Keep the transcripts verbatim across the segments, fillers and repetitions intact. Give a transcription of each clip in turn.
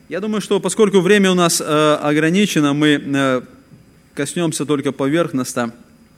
Я думаю, что поскольку время у нас э, ограничено, мы э, коснемся только поверхностно,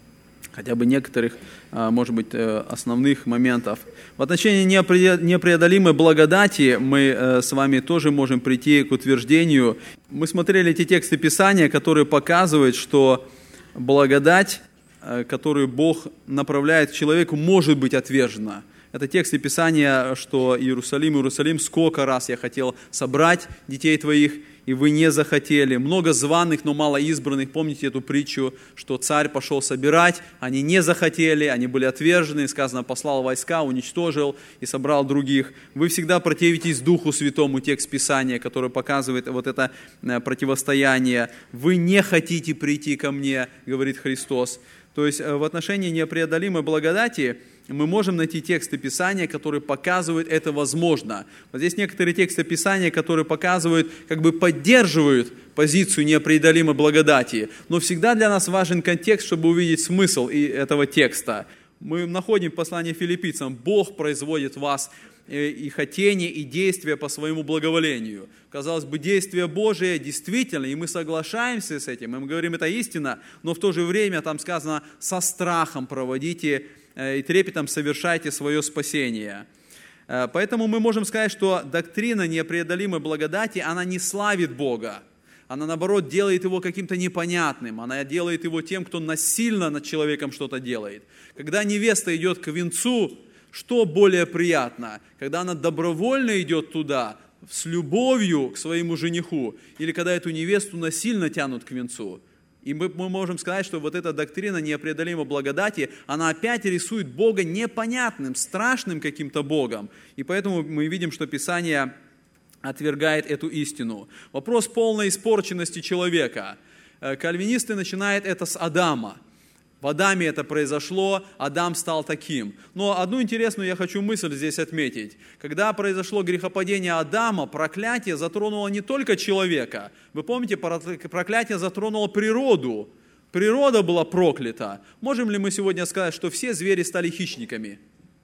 хотя бы некоторых, э, может быть, э, основных моментов. В отношении непреодолимой благодати мы э, с вами тоже можем прийти к утверждению. Мы смотрели эти тексты Писания, которые показывают, что благодать, э, которую Бог направляет к человеку, может быть отвержена. Это тексты Писания, что Иерусалим, Иерусалим, сколько раз я хотел собрать детей твоих, и вы не захотели. Много званых, но мало избранных. Помните эту притчу, что царь пошел собирать, они не захотели, они были отвержены, сказано, послал войска, уничтожил и собрал других. Вы всегда противитесь Духу Святому, текст Писания, который показывает вот это противостояние. Вы не хотите прийти ко мне, говорит Христос. То есть в отношении непреодолимой благодати мы можем найти тексты Писания, которые показывают это возможно. Вот здесь некоторые тексты Писания, которые показывают, как бы поддерживают позицию непреодолимой благодати. Но всегда для нас важен контекст, чтобы увидеть смысл этого текста. Мы находим в послании Филиппийцам: Бог производит в вас и хотение, и действия по своему благоволению. Казалось бы, действие Божие действительно, и мы соглашаемся с этим, и мы говорим, это истина, но в то же время там сказано, со страхом проводите и трепетом совершайте свое спасение. Поэтому мы можем сказать, что доктрина непреодолимой благодати, она не славит Бога. Она, наоборот, делает его каким-то непонятным. Она делает его тем, кто насильно над человеком что-то делает. Когда невеста идет к венцу, что более приятно? Когда она добровольно идет туда, с любовью к своему жениху, или когда эту невесту насильно тянут к венцу? И мы, мы можем сказать, что вот эта доктрина непреодолимой благодати, она опять рисует Бога непонятным, страшным каким-то Богом. И поэтому мы видим, что Писание отвергает эту истину. Вопрос полной испорченности человека. Кальвинисты начинают это с Адама. В Адаме это произошло, Адам стал таким. Но одну интересную я хочу мысль здесь отметить. Когда произошло грехопадение Адама, проклятие затронуло не только человека. Вы помните, проклятие затронуло природу. Природа была проклята. Можем ли мы сегодня сказать, что все звери стали хищниками?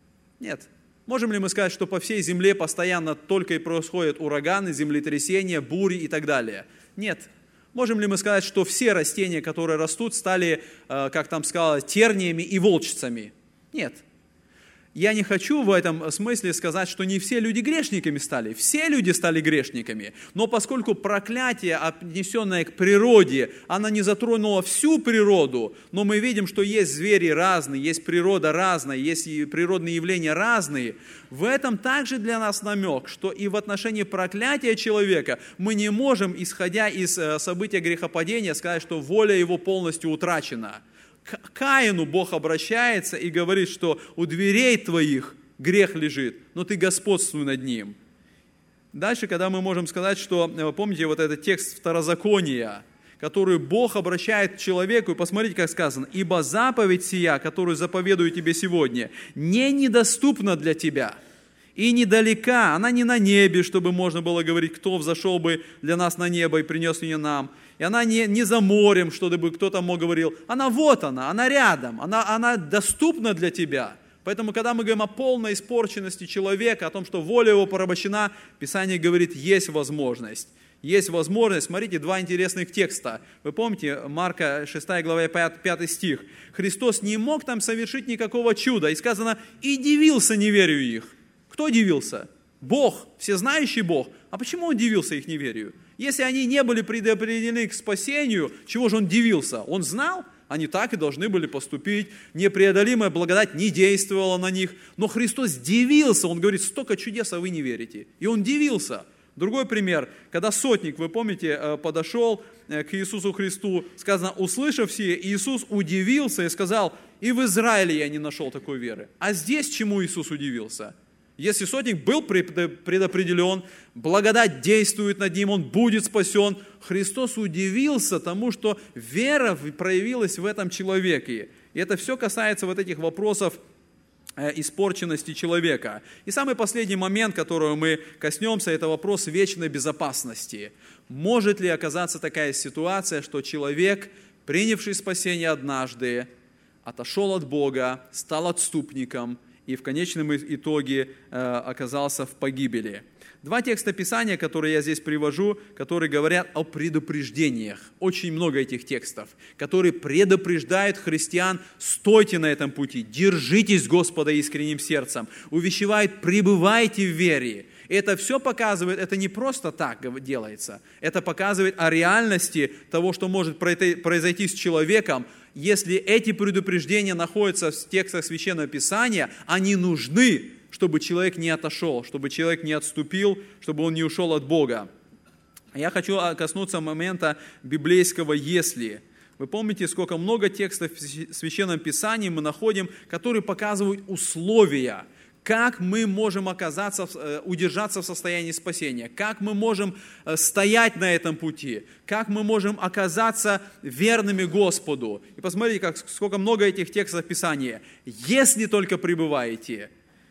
Нет. Можем ли мы сказать, что по всей земле постоянно только и происходят ураганы, землетрясения, бури и так далее? Нет. Можем ли мы сказать, что все растения, которые растут, стали, как там сказано, терниями и волчицами? Нет. Я не хочу в этом смысле сказать, что не все люди грешниками стали. Все люди стали грешниками. Но поскольку проклятие, отнесенное к природе, оно не затронуло всю природу, но мы видим, что есть звери разные, есть природа разная, есть природные явления разные, в этом также для нас намек, что и в отношении проклятия человека мы не можем, исходя из события грехопадения, сказать, что воля его полностью утрачена. К Каину Бог обращается и говорит, что у дверей твоих грех лежит, но ты господствуй над ним. Дальше, когда мы можем сказать, что, помните, вот этот текст Второзакония, который Бог обращает к человеку, и посмотрите, как сказано, «Ибо заповедь сия, которую заповедую тебе сегодня, не недоступна для тебя, и недалека, она не на небе, чтобы можно было говорить, кто взошел бы для нас на небо и принес ее нам, и она не, не за морем, чтобы кто-то мог говорил, она вот она, она рядом, она, она доступна для тебя». Поэтому, когда мы говорим о полной испорченности человека, о том, что воля его порабощена, Писание говорит, есть возможность. Есть возможность. Смотрите, два интересных текста. Вы помните, Марка шестая глава, пятый стих. Христос не мог там совершить никакого чуда. И сказано, и дивился неверию их. Кто дивился? Бог, всезнающий Бог. А почему Он дивился их неверию? Если они не были предопределены к спасению, чего же Он дивился? Он знал? Они так и должны были поступить. Непреодолимая благодать не действовала на них. Но Христос дивился. Он говорит, столько чудес, а вы не верите. И Он дивился. Другой пример. Когда сотник, вы помните, подошел к Иисусу Христу, сказано, услышав сие, Иисус удивился и сказал, и в Израиле я не нашел такой веры. А здесь чему Иисус удивился? Если сотник был предопределен, благодать действует над ним, он будет спасен. Христос удивился тому, что вера проявилась в этом человеке. И это все касается вот этих вопросов испорченности человека. И самый последний момент, которого мы коснемся, это вопрос вечной безопасности. Может ли оказаться такая ситуация, что человек, принявший спасение однажды, отошел от Бога, стал отступником, и в конечном итоге э, оказался в погибели. Два текста Писания, которые я здесь привожу, которые говорят о предупреждениях. Очень много этих текстов, которые предупреждают христиан: стойте на этом пути, держитесь Господа искренним сердцем, увещевают: пребывайте в вере. И это все показывает, это не просто так делается, это показывает о реальности того, что может произойти с человеком, если эти предупреждения находятся в текстах Священного Писания, они нужны, чтобы человек не отошел, чтобы человек не отступил, чтобы он не ушел от Бога. Я хочу коснуться момента библейского «если». Вы помните, сколько много текстов в Священном Писании мы находим, которые показывают условия, как мы можем оказаться, удержаться в состоянии спасения, как мы можем стоять на этом пути, как мы можем оказаться верными Господу. И посмотрите, как, сколько много этих текстов Писания. «Если только пребываете,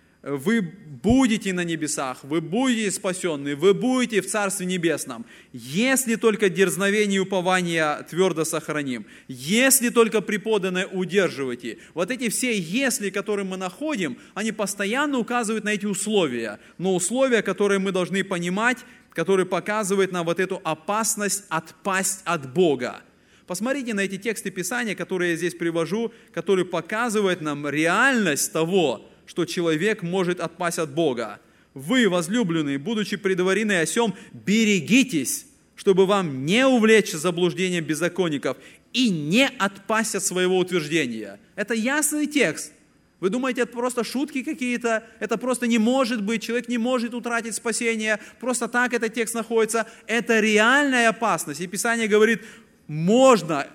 вы будете на небесах, вы будете спасенны, вы будете в Царстве Небесном, если только дерзновение и упование твердо сохраним, если только преподанное удерживаете». Вот эти все «если», которые мы находим, они постоянно указывают на эти условия, но условия, которые мы должны понимать, которые показывают нам вот эту опасность отпасть от Бога. Посмотрите на эти тексты Писания, которые я здесь привожу, которые показывают нам реальность того, что человек может отпасть от Бога. Вы, возлюбленные, будучи предварены о сем, берегитесь, чтобы вам не увлечься заблуждением беззаконников и не отпасть от своего утверждения. Это ясный текст. Вы думаете, это просто шутки какие-то? Это просто не может быть, человек не может утратить спасение. Просто так этот текст находится. Это реальная опасность. И Писание говорит, можно...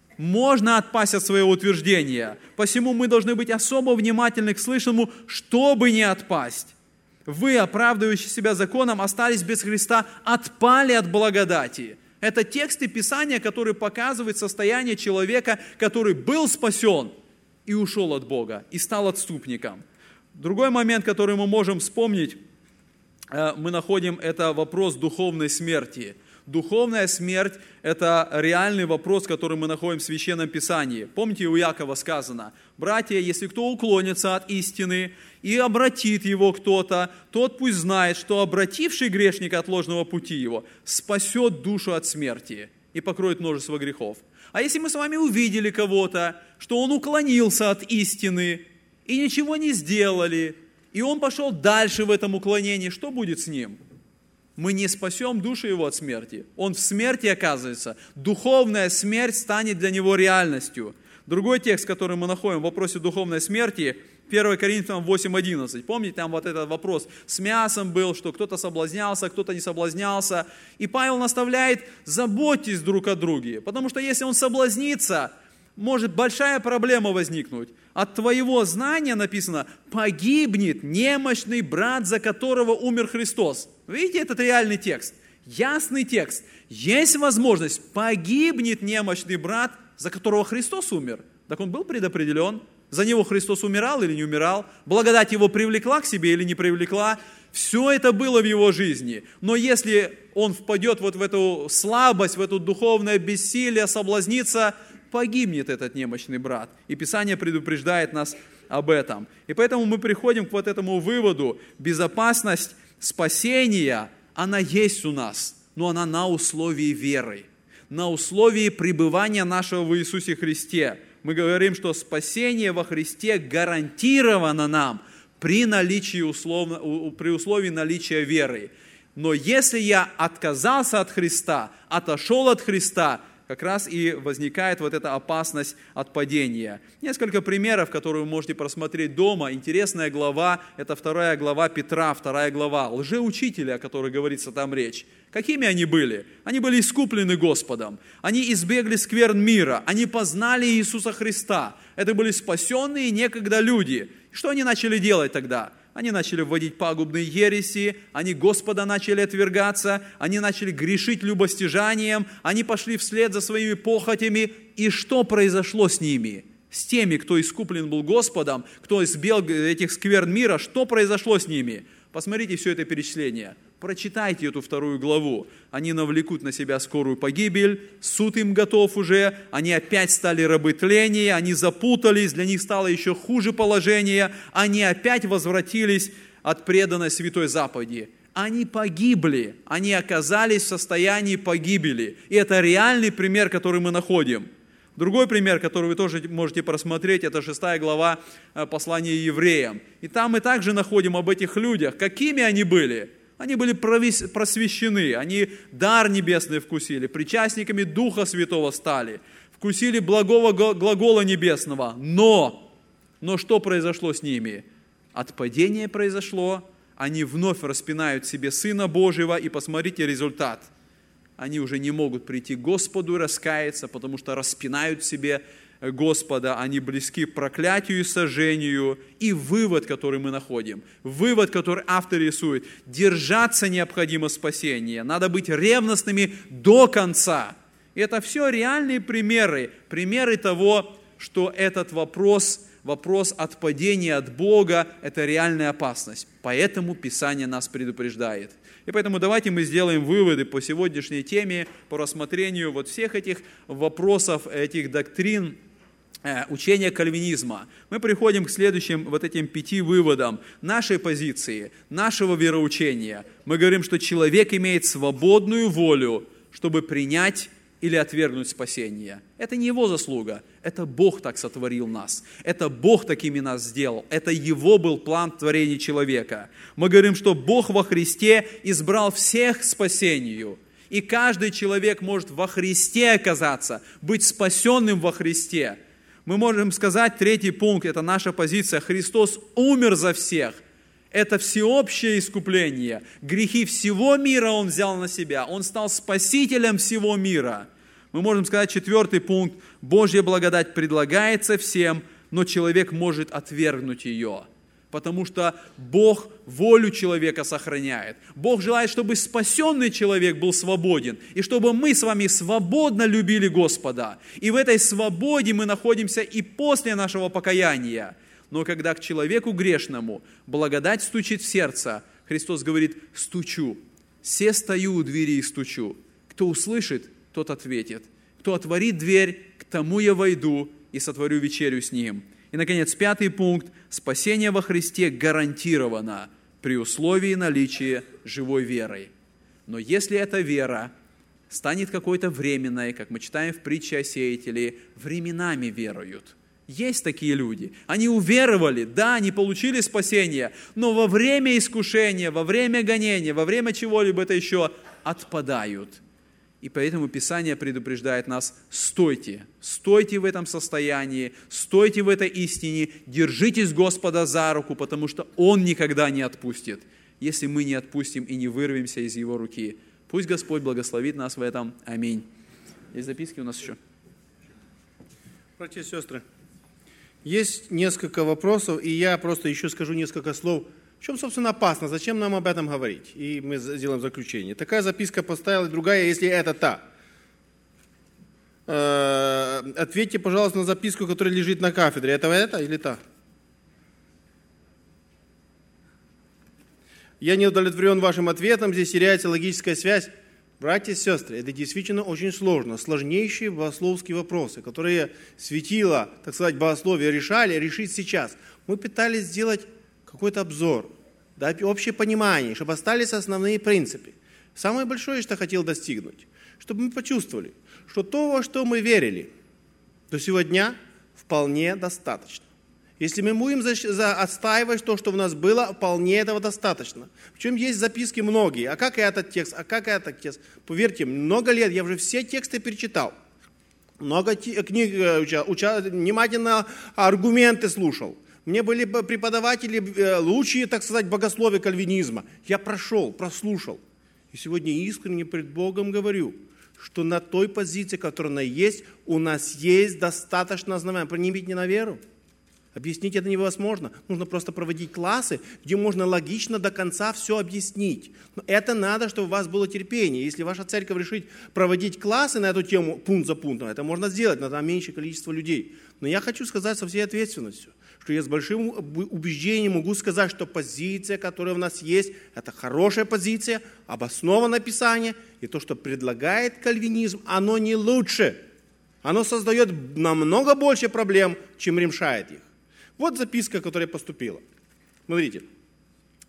Можно отпасть от своего утверждения. Посему мы должны быть особо внимательны к слышанному, чтобы не отпасть. Вы, оправдывающие себя законом, остались без Христа, отпали от благодати. Это тексты Писания, которые показывают состояние человека, который был спасен и ушел от Бога, и стал отступником. Другой момент, который мы можем вспомнить, мы находим, это вопрос духовной смерти. Духовная смерть – это реальный вопрос, который мы находим в Священном Писании. Помните, у Иакова сказано: «Братья, если кто уклонится от истины и обратит его кто-то, тот пусть знает, что обративший грешника от ложного пути его спасет душу от смерти и покроет множество грехов». А если мы с вами увидели кого-то, что он уклонился от истины и ничего не сделали, и он пошел дальше в этом уклонении, что будет с ним? Мы не спасем душу его от смерти. Он в смерти оказывается. Духовная смерть станет для него реальностью. Другой текст, который мы находим в вопросе духовной смерти, первое Коринфянам восемь одиннадцать. Помните, там вот этот вопрос с мясом был, что кто-то соблазнялся, кто-то не соблазнялся. И Павел наставляет: заботьтесь друг о друге. Потому что если он соблазнится, может большая проблема возникнуть. От твоего знания, написано, погибнет немощный брат, за которого умер Христос. Видите, этот реальный текст, ясный текст. Есть возможность, погибнет немощный брат, за которого Христос умер. Так он был предопределен. За него Христос умирал или не умирал. Благодать его привлекла к себе или не привлекла. Все это было в его жизни. Но если он впадет вот в эту слабость, в это духовное бессилие, соблазнится, погибнет этот немощный брат. И Писание предупреждает нас об этом. И поэтому мы приходим к вот этому выводу. Безопасность спасения, она есть у нас, но она на условии веры, на условии пребывания нашего в Иисусе Христе. Мы говорим, что спасение во Христе гарантировано нам при наличии условно, при условии наличия веры. Но если я отказался от Христа, отошел от Христа, как раз и возникает вот эта опасность от падения. Несколько примеров, которые вы можете просмотреть дома. Интересная глава, это вторая глава Петра, вторая глава. Лжеучителя, о которой говорится там речь. Какими они были? Они были искуплены Господом. Они избегли скверн мира. Они познали Иисуса Христа. Это были спасенные некогда люди. Что они начали делать тогда? Они начали вводить пагубные ереси, они Господа начали отвергаться, они начали грешить любостяжанием, они пошли вслед за своими похотями. И что произошло с ними? С теми, кто искуплен был Господом, кто избег этих скверн мира, что произошло с ними? Посмотрите все это перечисление. Прочитайте эту вторую главу. Они навлекут на себя скорую погибель, суд им готов уже, они опять стали рабы тления, они запутались, для них стало еще хуже положение, они опять возвратились от преданной святой заповеди. они погибли, они оказались в состоянии погибели. И это реальный пример, который мы находим. Другой пример, который вы тоже можете просмотреть, это шестая глава послания евреям. И там мы также находим об этих людях. Какими они были? Они были просвещены, они дар небесный вкусили, причастниками Духа Святого стали, вкусили благого глагола небесного. Но, но что произошло с ними? Отпадение произошло, они вновь распинают себе Сына Божьего, и посмотрите результат. Они уже не могут прийти к Господу и раскаяться, потому что распинают себе Господа, они близки к проклятию и сожжению. И вывод, который мы находим, вывод, который автор рисует, держаться необходимо спасения, надо быть ревностными до конца. И это все реальные примеры, примеры того, что этот вопрос, вопрос отпадения от Бога, это реальная опасность. Поэтому Писание нас предупреждает. И поэтому давайте мы сделаем выводы по сегодняшней теме, по рассмотрению вот всех этих вопросов, этих доктрин, учения кальвинизма. Мы приходим к следующим вот этим пяти выводам нашей позиции, нашего вероучения. Мы говорим, что человек имеет свободную волю, чтобы принять или отвергнуть спасение. Это не его заслуга, это Бог так сотворил нас, это Бог такими нас сделал, это Его был план творения человека. Мы говорим, что Бог во Христе избрал всех к спасению, и каждый человек может во Христе оказаться, быть спасенным во Христе. Мы можем сказать, третий пункт, это наша позиция, Христос умер за всех. Это всеобщее искупление. Грехи всего мира Он взял на себя. Он стал спасителем всего мира. Мы можем сказать, четвертый пункт. Божья благодать предлагается всем, но человек может отвергнуть ее. Потому что Бог волю человека сохраняет. Бог желает, чтобы спасенный человек был свободен. И чтобы мы с вами свободно любили Господа. И в этой свободе мы находимся и после нашего покаяния. Но когда к человеку грешному благодать стучит в сердце, Христос говорит: «Стучу, се стою у двери и стучу. Кто услышит, тот ответит. Кто отворит дверь, к тому я войду и сотворю вечерю с ним». И, наконец, пятый пункт. Спасение во Христе гарантировано при условии наличия живой веры. Но если эта вера станет какой-то временной, как мы читаем в притче о сеятеле, временами веруют. Есть такие люди. Они уверовали, да, они получили спасение, но во время искушения, во время гонения, во время чего-либо это еще отпадают. И поэтому Писание предупреждает нас: стойте, стойте в этом состоянии, стойте в этой истине, держитесь Господа за руку, потому что Он никогда не отпустит, если мы не отпустим и не вырвемся из Его руки. Пусть Господь благословит нас в этом. Аминь. Есть записки у нас еще? Братья и сестры, есть несколько вопросов, и я просто еще скажу несколько слов. В чем, собственно, опасно? Зачем нам об этом говорить? И мы сделаем заключение. Такая записка поставила, другая, если это та. Э, ответьте, пожалуйста, на записку, которая лежит на кафедре. Это это или та? Я не удовлетворен вашим ответом, здесь теряется логическая связь. Братья и сестры, это действительно очень сложно. Сложнейшие богословские вопросы, которые светило, так сказать, богословие решали, решить сейчас. Мы пытались сделать какой-то обзор, дать общее понимание, чтобы остались основные принципы. Самое большое, что я хотел достигнуть, чтобы мы почувствовали, что то, во что мы верили до сегодня, вполне достаточно. Если мы будем за, за, отстаивать то, что у нас было, вполне этого достаточно. Причем есть записки многие. А как этот текст, а как этот текст? Поверьте, много лет я уже все тексты перечитал. Много книг учал, учал, внимательно аргументы слушал. Мне были преподаватели, лучшие, так сказать, богословия кальвинизма. Я прошел, прослушал. И сегодня искренне пред Богом говорю, что на той позиции, которая она есть, у нас есть достаточно основания. Принимите не на веру. Объяснить это невозможно. Нужно просто проводить классы, где можно логично до конца все объяснить. Но это надо, чтобы у вас было терпение. Если ваша церковь решит проводить классы на эту тему пункт за пунктом, это можно сделать, но там меньшее количество людей. Но я хочу сказать со всей ответственностью, что я с большим убеждением могу сказать, что позиция, которая у нас есть, это хорошая позиция, обоснованное Писание, и то, что предлагает кальвинизм, оно не лучше. Оно создает намного больше проблем, чем решает их. Вот записка, которая поступила. Смотрите,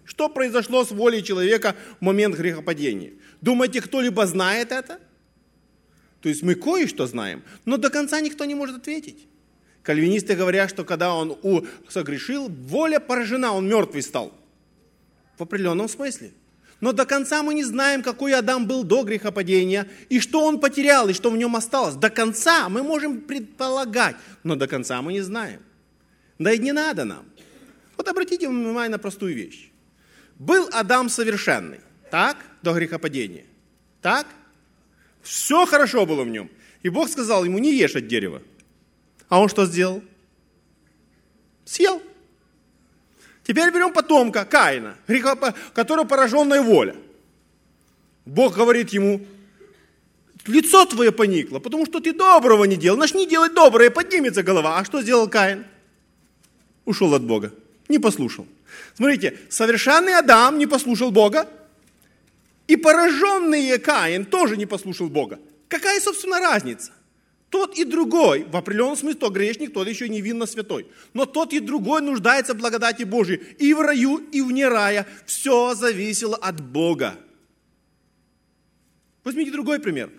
Что произошло с волей человека в момент грехопадения? Думаете, кто-либо знает это? То есть мы кое-что знаем, но до конца никто не может ответить. Кальвинисты говорят, что когда он согрешил, воля поражена, он мертвый стал. В определенном смысле. Но до конца мы не знаем, какой Адам был до грехопадения, и что он потерял, и что в нем осталось. До конца мы можем предполагать, но до конца мы не знаем. Да и не надо нам. Вот обратите внимание на простую вещь. Был Адам совершенный, так, до грехопадения, так? Все хорошо было в нем. И Бог сказал ему, не ешь от дерева. А он что сделал? Съел. Теперь берем потомка Каина, которого пораженная воля. Бог говорит ему, лицо твое поникло, потому что ты доброго не делал. Начни делать доброе, поднимется голова. А что сделал Каин? Ушел от Бога, не послушал. Смотрите, совершенный Адам не послушал Бога, и пораженный Каин тоже не послушал Бога. Какая, собственно, разница? Тот и другой, в определенном смысле, тот грешник, тот еще невинно святой. Но тот и другой нуждается в благодати Божией. И в раю, и вне рая. Все зависело от Бога. Возьмите другой пример.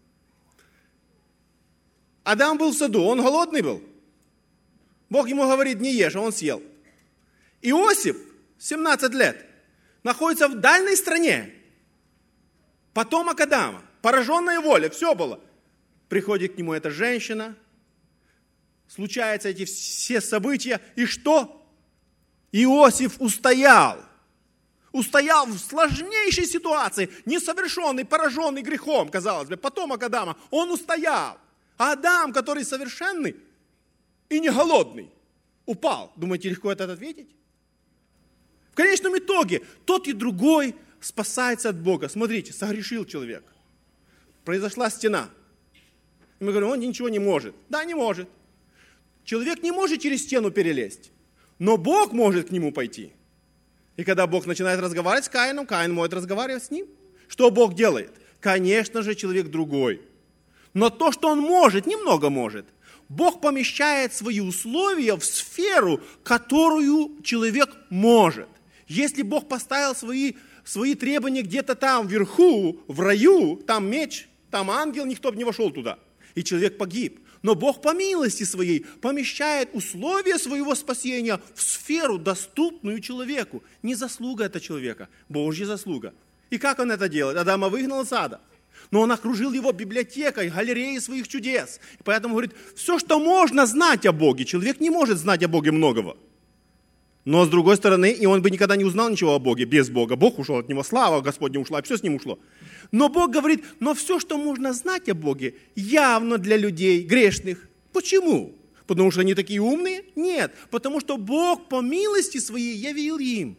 Адам был в саду, он голодный был. Бог ему говорит, не ешь, а он съел. Иосиф, семнадцать лет, находится в дальней стране. Потомок Адама, пораженная воля, все было. Приходит к нему эта женщина, случаются эти все события, и что? Иосиф устоял. Устоял в сложнейшей ситуации, несовершенный, пораженный грехом, казалось бы, потомок Адама, он устоял. А Адам, который совершенный и не голодный, упал. Думаете, легко это ответить? В конечном итоге, тот и другой спасается от Бога. Смотрите, согрешил человек. Произошла стена. Мы говорим, он ничего не может. Да, не может. Человек не может через стену перелезть, но Бог может к нему пойти. И когда Бог начинает разговаривать с Каином, Каин может разговаривать с ним. Что Бог делает? Конечно же, человек другой. Но то, что он может, немного может. Бог помещает свои условия в сферу, которую человек может. Если Бог поставил свои, свои требования где-то там вверху, в раю, там меч, там ангел, никто бы не вошел туда. И человек погиб. Но Бог по милости своей помещает условия своего спасения в сферу, доступную человеку. Не заслуга это человека, Божья заслуга. И как он это делает? Адама выгнал из ада. Но он окружил его библиотекой, галереей своих чудес. И поэтому говорит, все, что можно знать о Боге, человек не может знать о Боге многого. Но с другой стороны, и он бы никогда не узнал ничего о Боге без Бога. Бог ушел от него, слава Господня ушла, и все с ним ушло. Но Бог говорит, но все, что можно знать о Боге, явно для людей грешных. Почему? Потому что они такие умные? Нет, потому что Бог по милости своей явил им.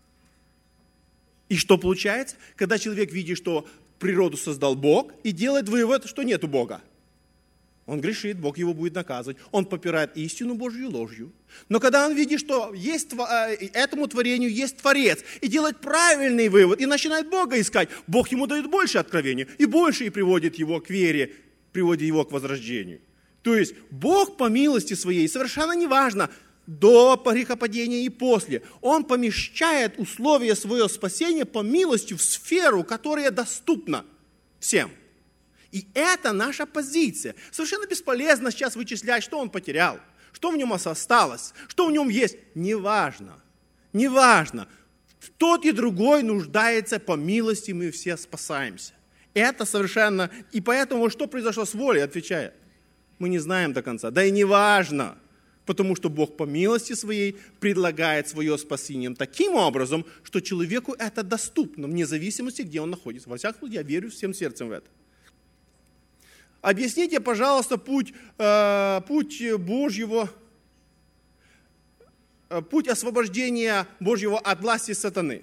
И что получается? Когда человек видит, что природу создал Бог, и делает вывод, что нету Бога. Он грешит, Бог его будет наказывать. Он попирает истину Божью ложью. Но когда он видит, что есть, этому творению есть Творец, и делает правильный вывод, и начинает Бога искать, Бог ему дает больше откровения, и больше и приводит его к вере, приводит его к возрождению. То есть Бог по милости своей, совершенно неважно, до грехопадения и после, Он помещает условия своего спасения по милости в сферу, которая доступна всем. И это наша позиция. Совершенно бесполезно сейчас вычислять, что он потерял, что в нем осталось, что в нем есть. Неважно. Неважно. Тот и другой нуждается по милости, мы все спасаемся. Это совершенно... И поэтому что произошло с волей, отвечает. Мы не знаем до конца. Да и неважно. Потому что Бог по милости своей предлагает свое спасение таким образом, что человеку это доступно, вне зависимости, где он находится. Во всяком случае, я верю всем сердцем в это. Объясните, пожалуйста, путь, э, путь Божьего, э, путь освобождения Божьего от власти сатаны.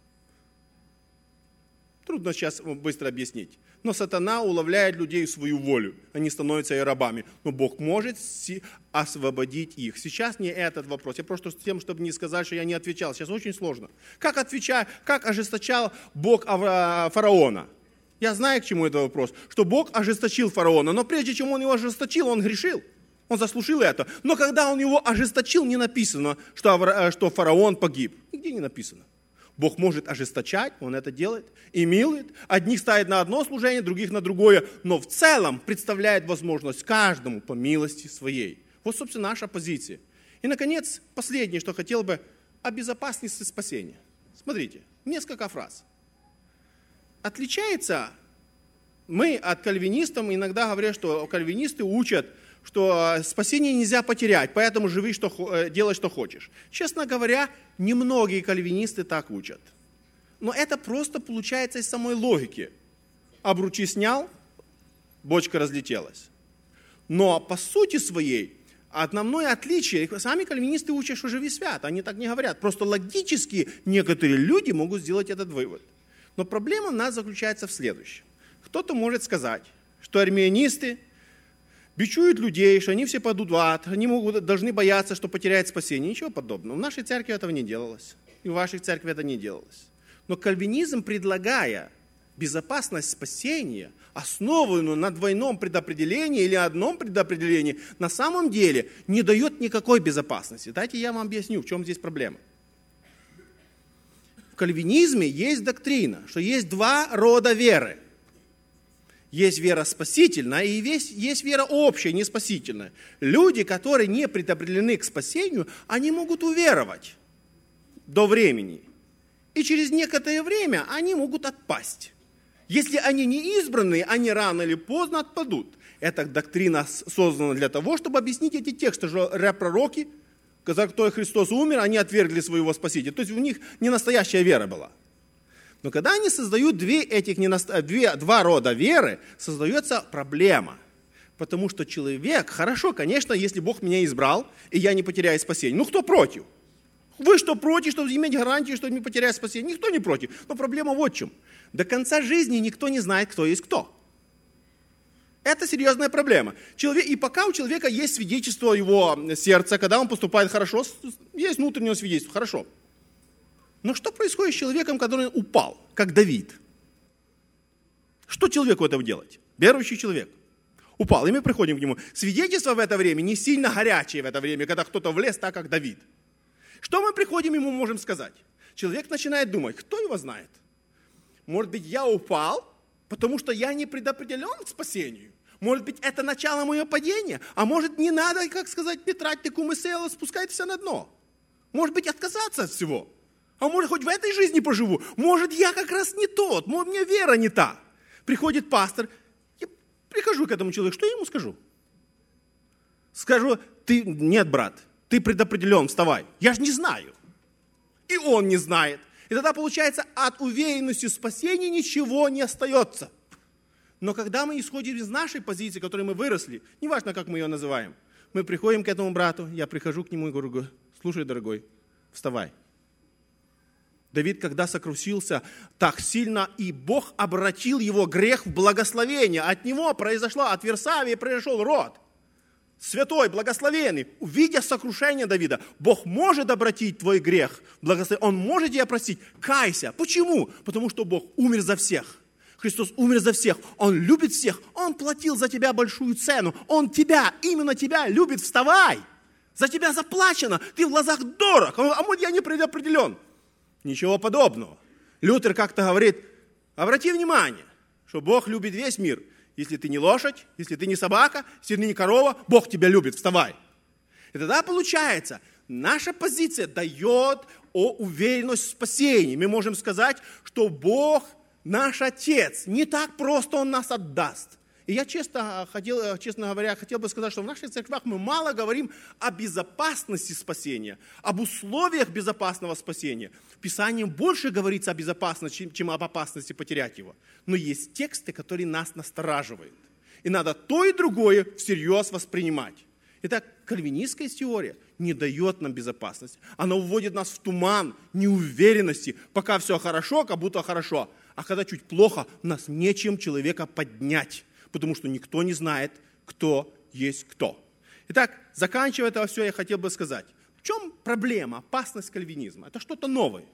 Трудно сейчас быстро объяснить. Но сатана уловляет людей в свою волю. Они становятся и рабами. Но Бог может освободить их. Сейчас не этот вопрос. Я просто с тем, чтобы не сказать, что я не отвечал. Сейчас очень сложно. Как отвечаю, как ожесточал Бог фараона? Я знаю, к чему это вопрос. Что Бог ожесточил фараона. Но прежде чем он его ожесточил, он грешил. Он заслужил это. Но когда он его ожесточил, не написано, что, что фараон погиб. Нигде не написано. Бог может ожесточать, Он это делает и милует. Одних ставит на одно служение, других на другое, но в целом представляет возможность каждому по милости своей. Вот, собственно, наша позиция. И, наконец, последнее, что хотел бы, о безопасности спасения. Смотрите, несколько фраз. Отличается мы от кальвинистов, иногда говорят, что кальвинисты учат, что спасение нельзя потерять, поэтому живи, что, делай, что хочешь. Честно говоря, немногие кальвинисты так учат. Но это просто получается из самой логики. Обручи снял, бочка разлетелась. Но по сути своей, основное отличие, сами кальвинисты учат, что живи свято, они так не говорят. Просто логически некоторые люди могут сделать этот вывод. Но проблема у нас заключается в следующем. Кто-то может сказать, что армянисты бичуют людей, что они все пойдут в ад, они могут, должны бояться, что потеряют спасение. Ничего подобного. В нашей церкви этого не делалось. И в вашей церкви это не делалось. Но кальвинизм, предлагая безопасность спасения, основанную на двойном предопределении или одном предопределении, на самом деле не дает никакой безопасности. Дайте я вам объясню, в чем здесь проблема. В кальвинизме есть доктрина, что есть два рода веры. Есть вера спасительная и есть вера общая, не спасительная. Люди, которые не предопределены к спасению, они могут уверовать до времени. И через некоторое время они могут отпасть. Если они не избранные, они рано или поздно отпадут. Эта доктрина создана для того, чтобы объяснить эти тексты, что пророки, за которые Христос умер, они отвергли своего Спасителя. То есть у них не настоящая вера была. Но когда они создают две этих, две, два рода веры, создается проблема. Потому что человек, хорошо, конечно, если Бог меня избрал, и я не потеряю спасение. Ну, кто против? Вы что, против, чтобы иметь гарантию, что не потеряю спасение? Никто не против. Но проблема вот в чем. До конца жизни никто не знает, кто есть кто. Это серьезная проблема. Человек, и пока у человека есть свидетельство его сердца, когда он поступает хорошо, есть внутреннее свидетельство, хорошо. Но что происходит с человеком, который упал, как Давид? Что человеку этого делать? Верующий человек. Упал, и мы приходим к нему. Свидетельство в это время не сильно горячее в это время, когда кто-то влез так, как Давид. Что мы приходим ему можем сказать? Человек начинает думать, кто его знает? Может быть, я упал, потому что я не предопределен к спасению. Может быть, это начало моего падения. А может, не надо, как сказать, не тратьте кумысела, спускайтесь на дно. Может быть, отказаться от всего. А может, хоть в этой жизни поживу. Может, я как раз не тот. Может, у меня вера не та. Приходит пастор. Я прихожу к этому человеку. Что я ему скажу? Скажу, ты, нет, брат, ты предопределен, вставай. Я же не знаю. И он не знает. И тогда, получается, от уверенности в спасении ничего не остается. Но когда мы исходим из нашей позиции, в которой мы выросли, неважно, как мы ее называем, мы приходим к этому брату, я прихожу к нему и говорю, слушай, дорогой, вставай. Давид, когда сокрушился так сильно, и Бог обратил его грех в благословение. От него произошло, от Версавии произошел род. Святой, благословенный. Увидя сокрушение Давида, Бог может обратить твой грех в благословение. Он может тебя простить. Кайся. Почему? Потому что Бог умер за всех. Христос умер за всех. Он любит всех. Он платил за тебя большую цену. Он тебя, именно тебя любит. Вставай. За тебя заплачено. Ты в глазах дорог. А вот я не предопределен. Ничего подобного. Лютер как-то говорит, обрати внимание, что Бог любит весь мир. Если ты не лошадь, если ты не собака, если ты не корова, Бог тебя любит, вставай. И тогда получается, наша позиция дает о уверенности в спасении. Мы можем сказать, что Бог наш Отец. Не так просто Он нас отдаст. И я, честно, хотел, честно говоря, хотел бы сказать, что в наших церквях мы мало говорим о безопасности спасения, об условиях безопасного спасения. В Писании больше говорится о безопасности, чем об опасности потерять его. Но есть тексты, которые нас настораживают. И надо то и другое всерьез воспринимать. Итак, кальвинистская теория не дает нам безопасности. Она уводит нас в туман неуверенности. Пока все хорошо, как будто хорошо. А когда чуть плохо, нас нечем человека поднять. Потому что никто не знает, кто есть кто. Итак, заканчивая это все, я хотел бы сказать. В чем проблема, опасность кальвинизма? Это что-то новое.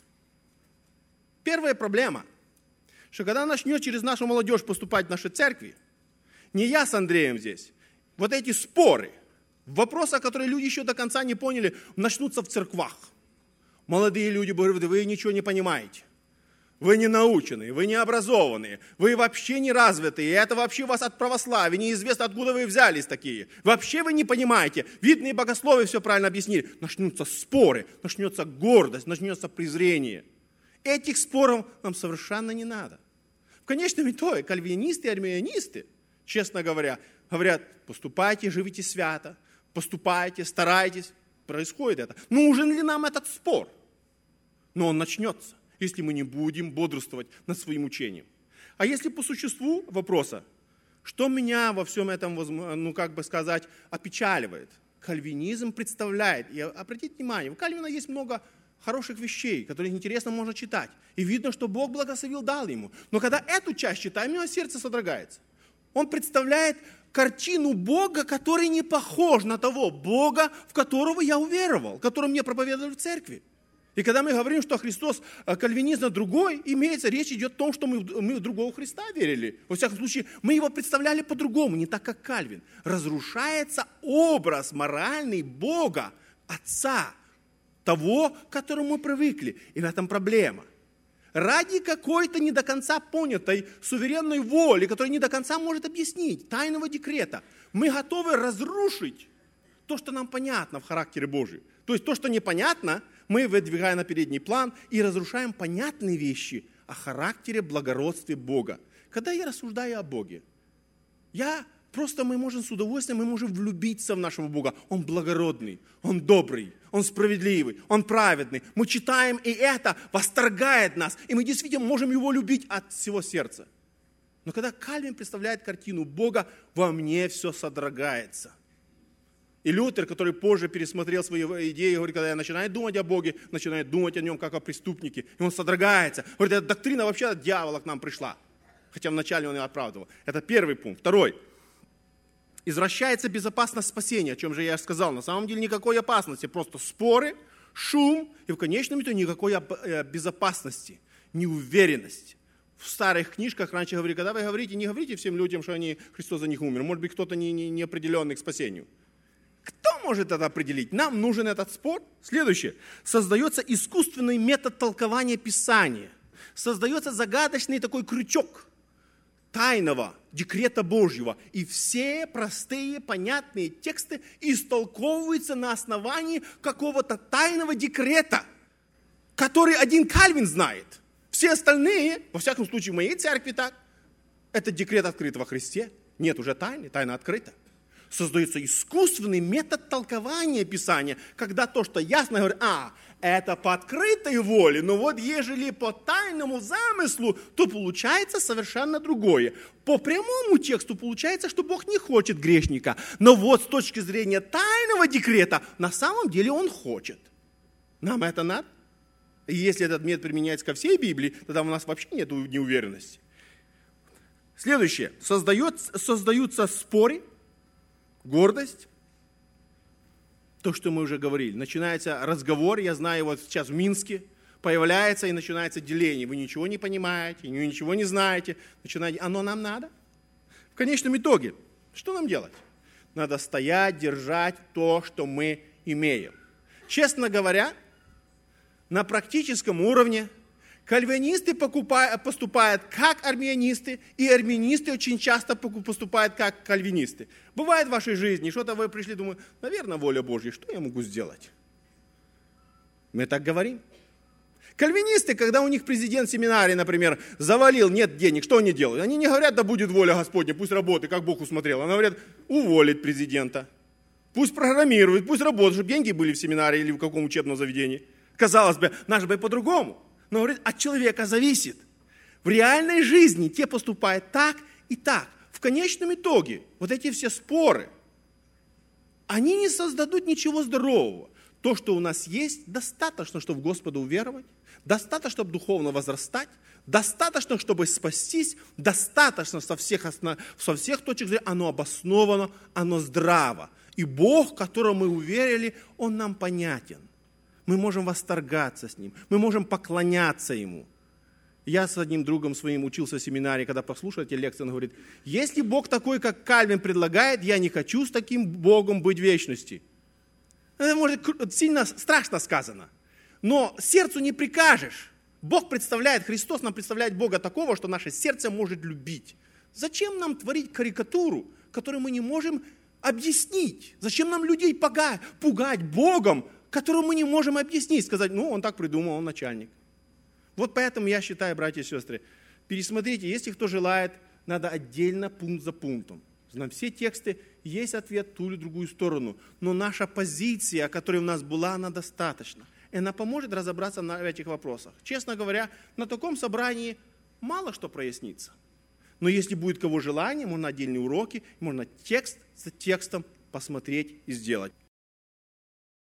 Первая проблема, что когда начнет через нашу молодежь поступать в наши церкви, не я с Андреем здесь, вот эти споры, вопросы, которые люди еще до конца не поняли, начнутся в церквах. Молодые люди говорят, вы ничего не понимаете. Вы не наученные, вы не образованные, вы вообще не развитые, и это вообще у вас от православия, неизвестно, откуда вы взялись такие. Вообще вы не понимаете. Видные богословы все правильно объяснили. Начнутся споры, начнется гордость, начнется презрение. Этих споров нам совершенно не надо. В конечном итоге кальвинисты и армианисты, честно говоря, говорят, поступайте, живите свято, поступайте, старайтесь. Происходит это. Нужен ли нам этот спор? Но он начнется, если мы не будем бодрствовать над своим учением. А если по существу вопроса, что меня во всем этом, ну как бы сказать, опечаливает? Кальвинизм представляет, и обратите внимание, у Кальвина есть много хороших вещей, которые интересно можно читать. И видно, что Бог благословил, дал ему. Но когда эту часть читаем, у него сердце содрогается. Он представляет картину Бога, который не похож на того Бога, в которого я уверовал, который мне проповедовали в церкви. И когда мы говорим, что Христос, кальвинизм другой, имеется, речь идет о том, что мы, мы в другого Христа верили. Во всяком случае, мы его представляли по-другому, не так, как Кальвин. Разрушается образ моральный Бога, Отца, того, к которому мы привыкли. И в этом проблема. Ради какой-то не до конца понятой суверенной воли, которая не до конца может объяснить, тайного декрета, мы готовы разрушить то, что нам понятно в характере Божьем. То есть то, что непонятно, мы выдвигаем на передний план и разрушаем понятные вещи о характере, благородстве Бога. Когда я рассуждаю о Боге, я просто мы можем с удовольствием, мы можем влюбиться в нашего Бога. Он благородный, Он добрый, Он справедливый, Он праведный. Мы читаем, и это восторгает нас. И мы действительно можем Его любить от всего сердца. Но когда Кальвин представляет картину Бога, во мне все содрогается. И Лютер, который позже пересмотрел свои идеи, говорит, когда я начинаю думать о Боге, начинаю думать о Нем как о преступнике. И он содрогается. Говорит, эта доктрина вообще от дьявола к нам пришла. Хотя вначале он ее оправдывал. Это первый пункт. Второй. Извращается безопасность спасения, о чем же я сказал. На самом деле никакой опасности, просто споры, шум и в конечном итоге никакой безопасности, неуверенности. В старых книжках раньше говорили, когда вы говорите, не говорите всем людям, что они, Христос за них умер. Может быть, кто-то не, не, не определенный к спасению. Кто может это определить? Нам нужен этот спор. Следующее. Создается искусственный метод толкования Писания. Создается загадочный такой крючок тайного декрета Божьего. И все простые, понятные тексты истолковываются на основании какого-то тайного декрета, который один Кальвин знает. Все остальные, во всяком случае в моей церкви так, это декрет открыт во Христе. Нет уже тайны, тайна открыта. Создается искусственный метод толкования Писания, когда то, что ясно, говорит, а, это по открытой воле, но вот ежели по тайному замыслу, то получается совершенно другое. По прямому тексту получается, что Бог не хочет грешника, но вот с точки зрения тайного декрета, на самом деле Он хочет. Нам это надо? И если этот метод применяется ко всей Библии, тогда у нас вообще нет неуверенности. Следующее. Создает, создаются споры, гордость, то, что мы уже говорили. Начинается разговор, я знаю, вот сейчас в Минске появляется и начинается деление. Вы ничего не понимаете, вы ничего не знаете. Начинаете, оно нам надо? В конечном итоге, что нам делать? Надо стоять, держать то, что мы имеем. Честно говоря, на практическом уровне кальвинисты поступают как армианисты, и армианисты очень часто поступают как кальвинисты. Бывает в вашей жизни, что-то вы пришли, думаю, наверное, воля Божья, что я могу сделать? Мы так говорим. Кальвинисты, когда у них президент семинарии, например, завалил, нет денег, что они делают? Они не говорят, да будет воля Господня, пусть работает, как Бог усмотрел. Они говорят, уволить президента, пусть программирует, пусть работает, чтобы деньги были в семинарии или в каком учебном заведении. Казалось бы, наш бы по-другому. Но, говорит, от человека зависит. В реальной жизни те поступают так и так. В конечном итоге, вот эти все споры, они не создадут ничего здорового. То, что у нас есть, достаточно, чтобы в Господа уверовать, достаточно, чтобы духовно возрастать, достаточно, чтобы спастись, достаточно со всех, основ... со всех точек зрения, оно обосновано, оно здраво. И Бог, которому мы уверили, Он нам понятен. Мы можем восторгаться с Ним, мы можем поклоняться Ему. Я с одним другом своим учился в семинарии, когда послушал эти лекции, он говорит, если Бог такой, как Кальвин предлагает, я не хочу с таким Богом быть в вечности. Это, может, сильно страшно сказано. Но сердцу не прикажешь. Бог представляет, Христос нам представляет Бога такого, что наше сердце может любить. Зачем нам творить карикатуру, которую мы не можем объяснить? Зачем нам людей пугать, пугать Богом, которому мы не можем объяснить? Сказать, ну, он так придумал, он начальник. Вот поэтому я считаю, братья и сестры, пересмотрите, если кто желает, надо отдельно пункт за пунктом. На все тексты есть ответ в ту или другую сторону. Но наша позиция, которая у нас была, она достаточна. И она поможет разобраться в этих вопросах. Честно говоря, на таком собрании мало что прояснится. Но если будет кого желание, можно отдельные уроки, можно текст за текстом посмотреть и сделать.